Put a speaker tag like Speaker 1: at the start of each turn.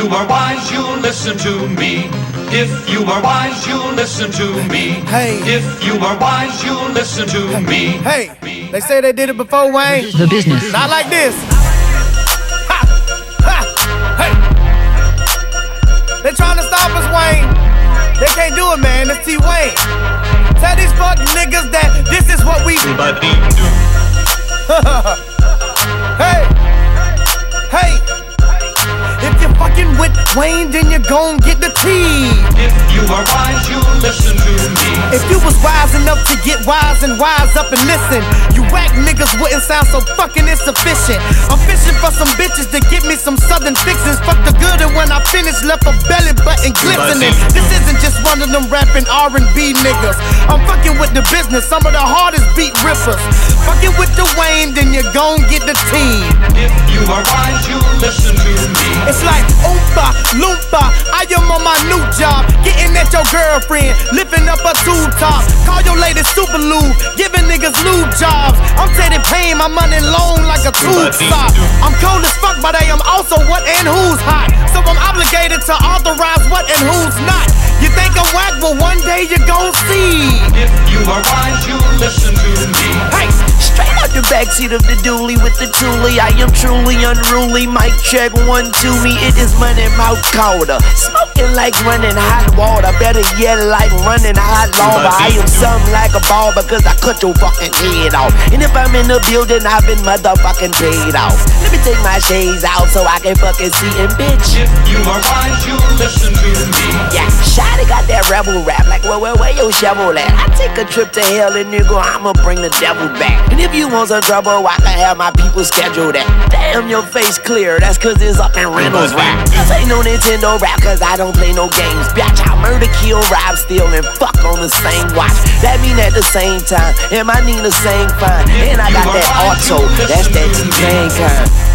Speaker 1: are wise, you'll listen to me. If you are wise, you'll listen to me.
Speaker 2: Hey.
Speaker 1: If you are wise, you'll listen to me.
Speaker 2: Hey, they say they did it before, Wayne.
Speaker 3: The business.
Speaker 2: Not like this. Ha! Ha! Hey! They trying to stop us, Wayne. They can't do it, man. It's T-Wayne. Tell these fuck niggas that this is what we do. Hey! Hey! If you're fucking with Wayne, then you're gon' get the tea.
Speaker 1: If you are wise, you'll listen to me.
Speaker 2: If you was wise enough to get wise and wise up and listen, you whack niggas wouldn't sound so fucking insufficient. I'm fishing for some bitches to get me some southern fixins. Fuck the good, and when I finish, left a belly button glistening. This isn't just one of them rapping R&B niggas. I'm fucking with the business, some of the hardest beat rippers. Fucking with the Wayne, then you gon' get the team.
Speaker 1: If you are wise, you'll listen to me.
Speaker 2: It's like Oompa Loompa, I am on my new job, getting at your girlfriend, lifting up her tube top. Call your lady Super Lube, giving niggas lube jobs. I'm Teddy Payne, my money long like a tube sock. I'm cold as fuck, but I am also what and who's hot. So I'm obligated to authorize what and who's not. You think I'm whack, but one day you gon' see.
Speaker 1: If you are wise, you'll listen to me.
Speaker 2: Hey!
Speaker 4: Straight out the backseat of the dually with the toolie. I am truly unruly. Mic check 1 2 me. It is money mouth colder. Smoking like running hot water. Better yet, like running hot lava. I am something like a ball because I cut your fucking head off. And if I'm in the building, I've been motherfucking paid off. Let me take my shades out so I can fucking see and bitch.
Speaker 1: If you are wise, you'll listen to me.
Speaker 4: Yeah, Shotty got that rebel rap. Like, where your shovel at? I take a trip to hell and nigga, I'ma bring the devil back. And if you want some trouble, I can have my people schedule that. Damn, your face clear, that's cause it's up in Reynolds rap. This ain't no Nintendo rap, cause I don't play no games. Bitch, I murder, kill, rob, steal, and fuck on the same watch. That mean at the same time, and my Nina sang fine. And I got that auto, that's that T-Pain kind.